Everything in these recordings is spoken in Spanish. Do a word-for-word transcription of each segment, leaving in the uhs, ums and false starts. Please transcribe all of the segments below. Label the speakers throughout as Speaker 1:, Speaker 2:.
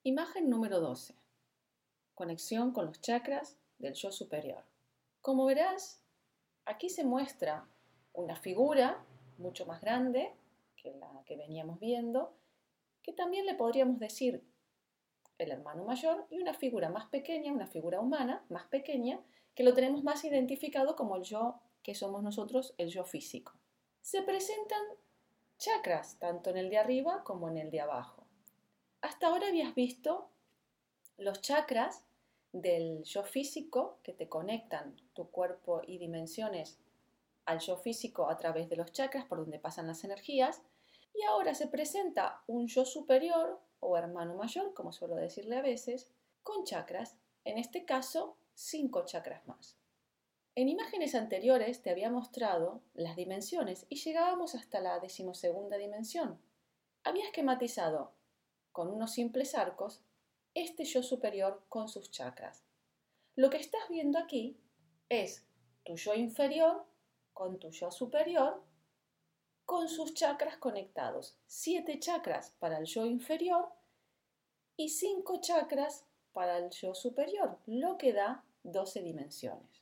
Speaker 1: Imagen número doce. Conexión con los chakras del yo superior. Como verás, aquí se muestra una figura mucho más grande que la que veníamos viendo, que también le podríamos decir el hermano mayor, y una figura más pequeña, una figura humana más pequeña, que lo tenemos más identificado como el yo que somos nosotros, el yo físico. Se presentan chakras, tanto en el de arriba como en el de abajo. Hasta ahora habías visto los chakras del yo físico que te conectan tu cuerpo y dimensiones al yo físico a través de los chakras por donde pasan las energías, y ahora se presenta un yo superior o hermano mayor, como suelo decirle a veces, con chakras, en este caso cinco chakras más. En imágenes anteriores te había mostrado las dimensiones y llegábamos hasta la decimosegunda dimensión. Había esquematizado con unos simples arcos este yo superior con sus chakras. Lo que estás viendo aquí es tu yo inferior con tu yo superior con sus chakras conectados. Siete chakras para el yo inferior y cinco chakras para el yo superior, lo que da doce dimensiones.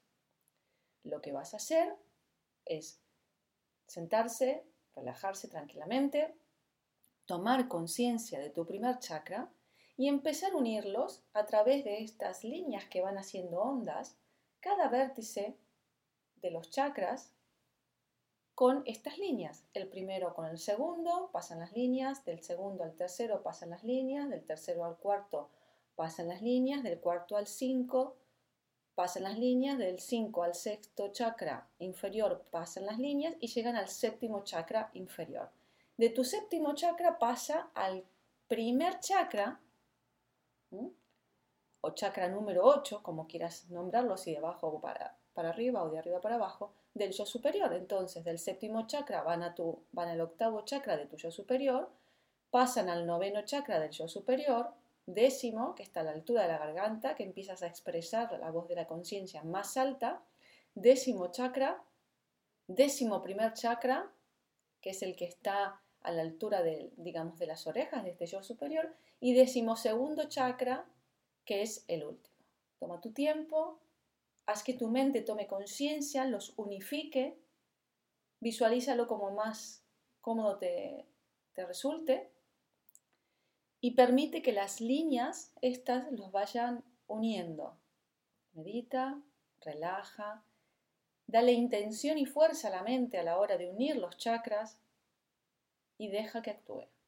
Speaker 1: Lo que vas a hacer es sentarse, relajarse tranquilamente, tomar conciencia de tu primer chakra y empezar a unirlos a través de estas líneas que van haciendo ondas, cada vértice de los chakras con estas líneas. El primero con el segundo pasan las líneas, del segundo al tercero pasan las líneas, del tercero al cuarto pasan las líneas, del cuarto al cinco pasan las líneas, del cinco al sexto chakra inferior pasan las líneas y llegan al séptimo chakra inferior. De tu séptimo chakra pasa al primer chakra, ¿m? o chakra número ocho, como quieras nombrarlo, si de abajo para, para arriba o de arriba para abajo, del yo superior. Entonces, del séptimo chakra van, a tu, van al octavo chakra de tu yo superior, pasan al noveno chakra del yo superior, décimo, que está a la altura de la garganta, que empiezas a expresar la voz de la conciencia más alta, décimo chakra, décimo primer chakra, que es el que está a la altura de, digamos, de las orejas de este yo superior, y décimo segundo chakra, que es el último. Toma tu tiempo, haz que tu mente tome conciencia, los unifique, visualízalo como más cómodo te, te resulte y permite que las líneas estas los vayan uniendo. Medita, relaja, dale intención y fuerza a la mente a la hora de unir los chakras y deja que actúe.